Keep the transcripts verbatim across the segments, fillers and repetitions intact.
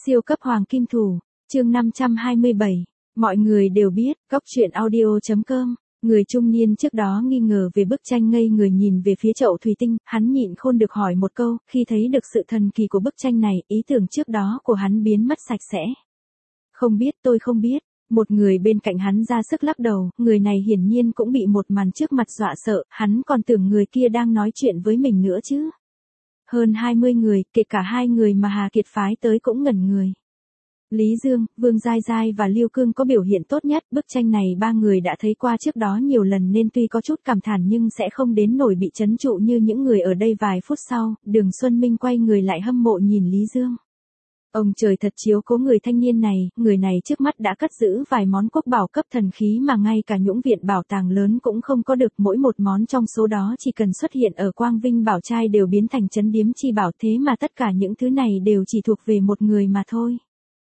Siêu cấp hoàng kim thủ, chương năm trăm hai mươi bảy. Mọi người đều biết, góc truyện audio chấm com. Người trung niên trước đó nghi ngờ về bức tranh ngây người nhìn về phía chậu thủy tinh, hắn nhịn khôn được hỏi một câu, khi thấy được sự thần kỳ của bức tranh này, ý tưởng trước đó của hắn biến mất sạch sẽ. Không biết, tôi không biết. Một người bên cạnh hắn ra sức lắc đầu, người này hiển nhiên cũng bị một màn trước mặt dọa sợ, hắn còn tưởng người kia đang nói chuyện với mình nữa chứ. Hơn hai mươi người, kể cả hai người mà Hà Kiệt phái tới cũng ngẩn người. Lý Dương, Vương Giai Giai và Lưu Cương có biểu hiện tốt nhất, bức tranh này ba người đã thấy qua trước đó nhiều lần nên tuy có chút cảm thán nhưng sẽ không đến nổi bị chấn trụ như những người ở đây vài phút sau. Đường Xuân Minh quay người lại hâm mộ nhìn Lý Dương. Ông trời thật chiếu cố người thanh niên này, người này trước mắt đã cất giữ vài món quốc bảo cấp thần khí mà ngay cả những viện bảo tàng lớn cũng không có được, mỗi một món trong số đó chỉ cần xuất hiện ở Quang Vinh Bảo Trai đều biến thành trấn điếm chi bảo, thế mà tất cả những thứ này đều chỉ thuộc về một người mà thôi.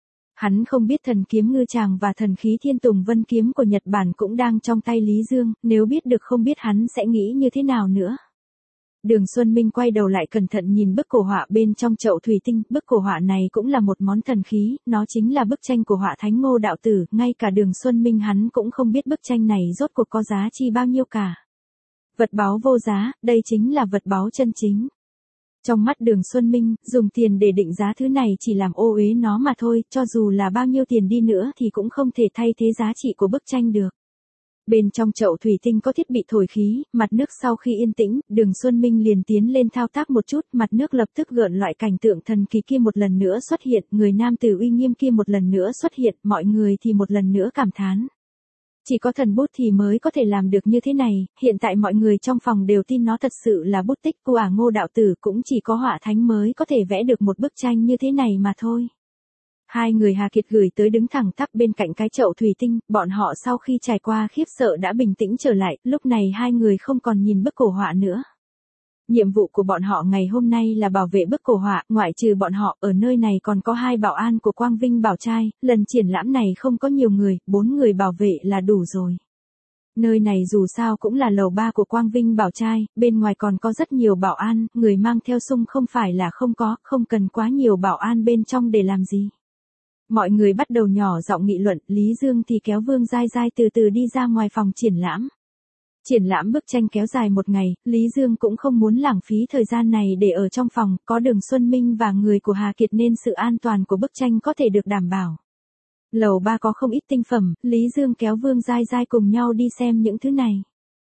Hắn không biết thần kiếm ngư tràng và thần khí Thiên Tùng Vân kiếm của Nhật Bản cũng đang trong tay Lý Dương, nếu biết được không biết hắn sẽ nghĩ như thế nào nữa. Đường Xuân Minh quay đầu lại cẩn thận nhìn bức cổ họa bên trong chậu thủy tinh, bức cổ họa này cũng là một món thần khí, nó chính là bức tranh của họa thánh Ngô đạo tử, ngay cả Đường Xuân Minh hắn cũng không biết bức tranh này rốt cuộc có giá trị bao nhiêu cả. Vật báu vô giá, đây chính là vật báu chân chính. Trong mắt Đường Xuân Minh, dùng tiền để định giá thứ này chỉ làm ô uế nó mà thôi, cho dù là bao nhiêu tiền đi nữa thì cũng không thể thay thế giá trị của bức tranh được. Bên trong chậu thủy tinh có thiết bị thổi khí, mặt nước sau khi yên tĩnh, Đường Xuân Minh liền tiến lên thao tác một chút, mặt nước lập tức gợn loại cảnh tượng thần kỳ kia một lần nữa xuất hiện, người nam tử uy nghiêm kia một lần nữa xuất hiện, mọi người thì một lần nữa cảm thán. Chỉ có thần bút thì mới có thể làm được như thế này, hiện tại mọi người trong phòng đều tin nó thật sự là bút tích của ả Ngô đạo tử, cũng chỉ có họa thánh mới có thể vẽ được một bức tranh như thế này mà thôi. Hai người Hà Kiệt gửi tới đứng thẳng tắp bên cạnh cái chậu thủy tinh, bọn họ sau khi trải qua khiếp sợ đã bình tĩnh trở lại, lúc này hai người không còn nhìn bức cổ họa nữa. Nhiệm vụ của bọn họ ngày hôm nay là bảo vệ bức cổ họa, ngoại trừ bọn họ, ở nơi này còn có hai bảo an của Quang Vinh Bảo Trai, lần triển lãm này không có nhiều người, bốn người bảo vệ là đủ rồi. Nơi này dù sao cũng là lầu ba của Quang Vinh Bảo Trai, bên ngoài còn có rất nhiều bảo an, người mang theo súng không phải là không có, không cần quá nhiều bảo an bên trong để làm gì. Mọi người bắt đầu nhỏ giọng nghị luận, Lý Dương thì kéo Vương Giai Giai từ từ đi ra ngoài phòng triển lãm. Triển lãm bức tranh kéo dài một ngày, Lý Dương cũng không muốn lãng phí thời gian này để ở trong phòng, có Đường Xuân Minh và người của Hà Kiệt nên sự an toàn của bức tranh có thể được đảm bảo. Lầu ba có không ít tinh phẩm, Lý Dương kéo Vương Giai Giai cùng nhau đi xem những thứ này.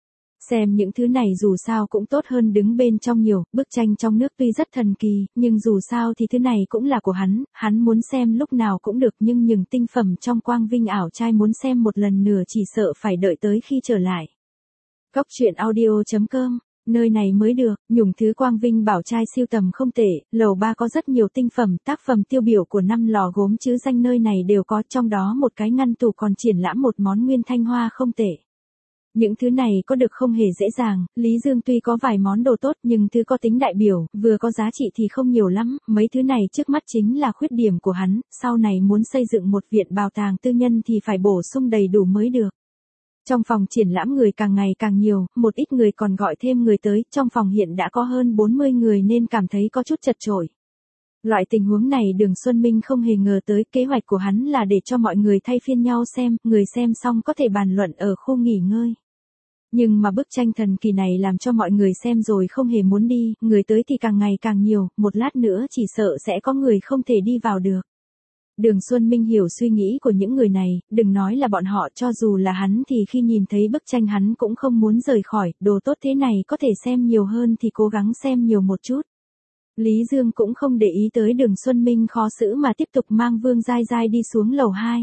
Xem những thứ này dù sao cũng tốt hơn đứng bên trong nhiều, bức tranh trong nước tuy rất thần kỳ, nhưng dù sao thì thứ này cũng là của hắn, hắn muốn xem lúc nào cũng được, nhưng những tinh phẩm trong Quang Vinh Ảo Trai muốn xem một lần nửa chỉ sợ phải đợi tới khi trở lại. Góc truyện audio chấm com, nơi này mới được, nhung thứ Quang Vinh Bảo Trai siêu tầm không tệ, lầu ba có rất nhiều tinh phẩm, tác phẩm tiêu biểu của năm lò gốm chứ danh nơi này đều có, trong đó một cái ngăn tủ còn triển lãm một món nguyên thanh hoa không tệ. Những thứ này có được không hề dễ dàng, Lý Dương tuy có vài món đồ tốt nhưng thứ có tính đại biểu, vừa có giá trị thì không nhiều lắm, mấy thứ này trước mắt chính là khuyết điểm của hắn, sau này muốn xây dựng một viện bảo tàng tư nhân thì phải bổ sung đầy đủ mới được. Trong phòng triển lãm người càng ngày càng nhiều, một ít người còn gọi thêm người tới, trong phòng hiện đã có hơn bốn mươi người nên cảm thấy có chút chật chội. Loại tình huống này Đường Xuân Minh không hề ngờ tới, kế hoạch của hắn là để cho mọi người thay phiên nhau xem, người xem xong có thể bàn luận ở khu nghỉ ngơi. Nhưng mà bức tranh thần kỳ này làm cho mọi người xem rồi không hề muốn đi, người tới thì càng ngày càng nhiều, một lát nữa chỉ sợ sẽ có người không thể đi vào được. Đường Xuân Minh hiểu suy nghĩ của những người này, đừng nói là bọn họ, cho dù là hắn thì khi nhìn thấy bức tranh hắn cũng không muốn rời khỏi, đồ tốt thế này có thể xem nhiều hơn thì cố gắng xem nhiều một chút. Lý Dương cũng không để ý tới Đường Xuân Minh khó xử mà tiếp tục mang Vương Giai Giai đi xuống lầu hai.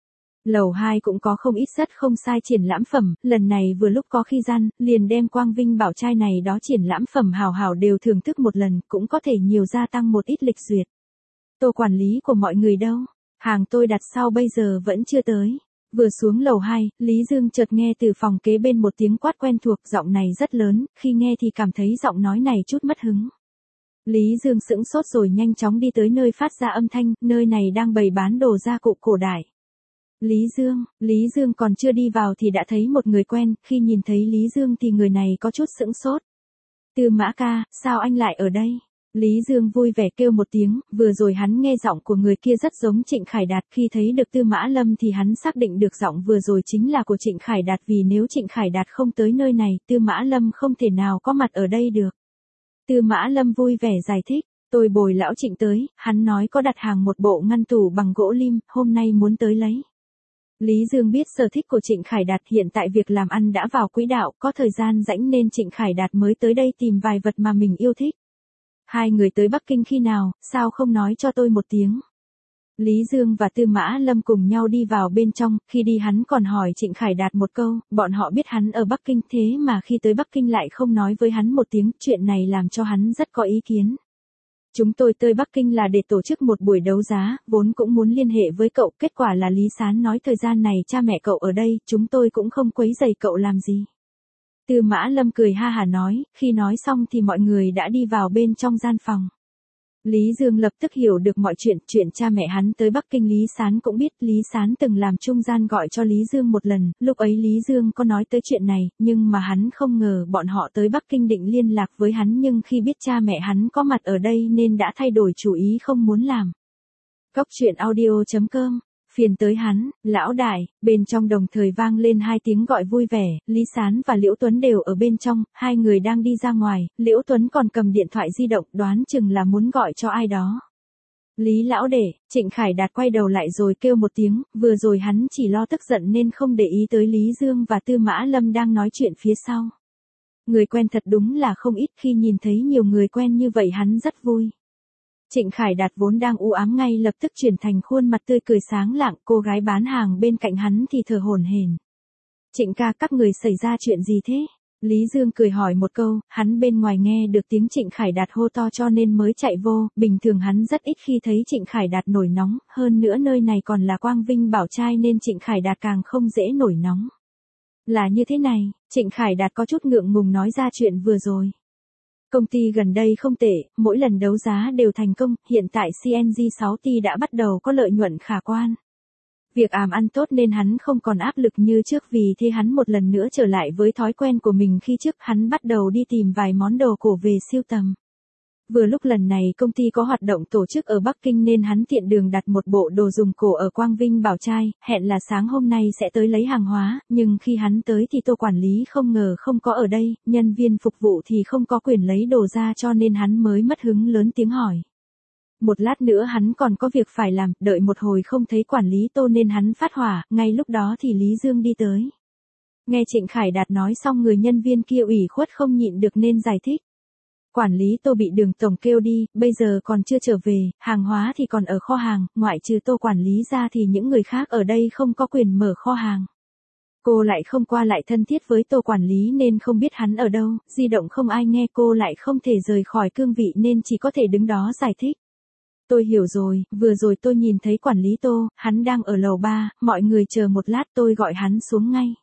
Lầu hai cũng có không ít rất không sai triển lãm phẩm, lần này vừa lúc có khi gian, liền đem Quang Vinh Bảo Trai này đó triển lãm phẩm hào hào đều thưởng thức một lần, cũng có thể nhiều gia tăng một ít lịch duyệt. Tô quản lý của mọi người đâu? Hàng tôi đặt sau bây giờ vẫn chưa tới. Vừa xuống lầu hai, Lý Dương chợt nghe từ phòng kế bên một tiếng quát quen thuộc, giọng này rất lớn, khi nghe thì cảm thấy giọng nói này chút mất hứng. Lý Dương sững sốt rồi nhanh chóng đi tới nơi phát ra âm thanh, nơi này đang bày bán đồ gia cụ cổ đại. Lý Dương, Lý Dương còn chưa đi vào thì đã thấy một người quen, khi nhìn thấy Lý Dương thì người này có chút sững sốt. Tư Mã ca, sao anh lại ở đây? Lý Dương vui vẻ kêu một tiếng, vừa rồi hắn nghe giọng của người kia rất giống Trịnh Khải Đạt, khi thấy được Tư Mã Lâm thì hắn xác định được giọng vừa rồi chính là của Trịnh Khải Đạt, vì nếu Trịnh Khải Đạt không tới nơi này, Tư Mã Lâm không thể nào có mặt ở đây được. Tư Mã Lâm vui vẻ giải thích, tôi bồi lão Trịnh tới, hắn nói có đặt hàng một bộ ngăn tủ bằng gỗ lim, hôm nay muốn tới lấy. Lý Dương biết sở thích của Trịnh Khải Đạt, hiện tại việc làm ăn đã vào quỹ đạo, có thời gian rảnh nên Trịnh Khải Đạt mới tới đây tìm vài vật mà mình yêu thích. Hai người tới Bắc Kinh khi nào, sao không nói cho tôi một tiếng? Lý Dương và Tư Mã Lâm cùng nhau đi vào bên trong, khi đi hắn còn hỏi Trịnh Khải Đạt một câu, bọn họ biết hắn ở Bắc Kinh thế mà khi tới Bắc Kinh lại không nói với hắn một tiếng, chuyện này làm cho hắn rất có ý kiến. Chúng tôi tới Bắc Kinh là để tổ chức một buổi đấu giá, vốn cũng muốn liên hệ với cậu, kết quả là Lý Sán nói thời gian này cha mẹ cậu ở đây, chúng tôi cũng không quấy rầy cậu làm gì. Tư Mã Lâm cười ha hả nói, khi nói xong thì mọi người đã đi vào bên trong gian phòng. Lý Dương lập tức hiểu được mọi chuyện, chuyện cha mẹ hắn tới Bắc Kinh Lý Sán cũng biết, Lý Sán từng làm trung gian gọi cho Lý Dương một lần, lúc ấy Lý Dương có nói tới chuyện này, nhưng mà hắn không ngờ bọn họ tới Bắc Kinh định liên lạc với hắn, nhưng khi biết cha mẹ hắn có mặt ở đây nên đã thay đổi chủ ý không muốn làm. Cóc truyện audio chấm com Phiền tới hắn, lão đại, bên trong đồng thời vang lên hai tiếng gọi vui vẻ, Lý Sán và Liễu Tuấn đều ở bên trong, hai người đang đi ra ngoài, Liễu Tuấn còn cầm điện thoại di động, đoán chừng là muốn gọi cho ai đó. Lý lão đệ, Trịnh Khải Đạt quay đầu lại rồi kêu một tiếng, vừa rồi hắn chỉ lo tức giận nên không để ý tới Lý Dương và Tư Mã Lâm đang nói chuyện phía sau. Người quen thật đúng là không ít, khi nhìn thấy nhiều người quen như vậy hắn rất vui. Trịnh Khải Đạt vốn đang u ám ngay lập tức chuyển thành khuôn mặt tươi cười sáng lạng, cô gái bán hàng bên cạnh hắn thì thở hổn hển. Trịnh ca, các người xảy ra chuyện gì thế? Lý Dương cười hỏi một câu, hắn bên ngoài nghe được tiếng Trịnh Khải Đạt hô to cho nên mới chạy vô, bình thường hắn rất ít khi thấy Trịnh Khải Đạt nổi nóng, hơn nữa nơi này còn là Quang Vinh Bảo Trai nên Trịnh Khải Đạt càng không dễ nổi nóng. Là như thế này, Trịnh Khải Đạt có chút ngượng ngùng nói ra chuyện vừa rồi. Công ty gần đây không tệ, mỗi lần đấu giá đều thành công, hiện tại xê en giê sáu T đã bắt đầu có lợi nhuận khả quan. Việc làm ăn tốt nên hắn không còn áp lực như trước, vì thế hắn một lần nữa trở lại với thói quen của mình khi trước hắn bắt đầu đi tìm vài món đồ cổ về sưu tầm. Vừa lúc lần này công ty có hoạt động tổ chức ở Bắc Kinh nên hắn tiện đường đặt một bộ đồ dùng cổ ở Quang Vinh Bảo Trai, hẹn là sáng hôm nay sẽ tới lấy hàng hóa, nhưng khi hắn tới thì Tô quản lý không ngờ không có ở đây, nhân viên phục vụ thì không có quyền lấy đồ ra cho nên hắn mới mất hứng lớn tiếng hỏi. Một lát nữa hắn còn có việc phải làm, đợi một hồi không thấy quản lý Tô nên hắn phát hỏa, ngay lúc đó thì Lý Dương đi tới. Nghe Trịnh Khải Đạt nói xong người nhân viên kia ủy khuất không nhịn được nên giải thích. Quản lý Tô bị Đường tổng kêu đi, bây giờ còn chưa trở về, hàng hóa thì còn ở kho hàng, ngoại trừ Tô quản lý ra thì những người khác ở đây không có quyền mở kho hàng. Cô lại không qua lại thân thiết với Tô quản lý nên không biết hắn ở đâu, di động không ai nghe, cô lại không thể rời khỏi cương vị nên chỉ có thể đứng đó giải thích. Tôi hiểu rồi, vừa rồi tôi nhìn thấy quản lý Tô, hắn đang ở lầu ba, mọi người chờ một lát tôi gọi hắn xuống ngay.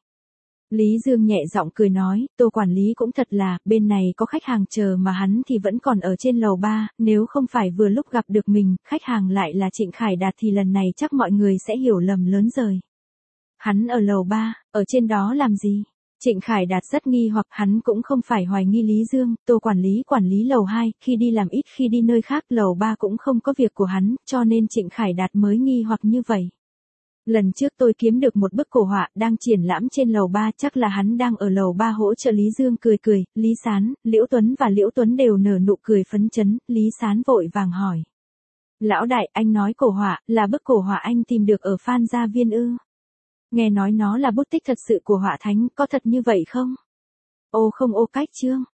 Lý Dương nhẹ giọng cười nói, Tô quản lý cũng thật là, bên này có khách hàng chờ mà hắn thì vẫn còn ở trên lầu ba, nếu không phải vừa lúc gặp được mình, khách hàng lại là Trịnh Khải Đạt thì lần này chắc mọi người sẽ hiểu lầm lớn rồi. Hắn ở lầu ba, ở trên đó làm gì? Trịnh Khải Đạt rất nghi hoặc, hắn cũng không phải hoài nghi Lý Dương, Tô quản lý quản lý lầu hai, khi đi làm ít khi đi nơi khác, lầu ba cũng không có việc của hắn, cho nên Trịnh Khải Đạt mới nghi hoặc như vậy. Lần trước tôi kiếm được một bức cổ họa đang triển lãm trên lầu ba, chắc là hắn đang ở lầu ba hỗ trợ. Lý Dương cười cười, Lý Sán, Liễu Tuấn và Liễu Tuấn đều nở nụ cười phấn chấn, Lý Sán vội vàng hỏi. Lão đại, anh nói cổ họa, là bức cổ họa anh tìm được ở Phan Gia Viên ư? Nghe nói nó là bút tích thật sự của họa thánh, có thật như vậy không? Ô không ô cách chương.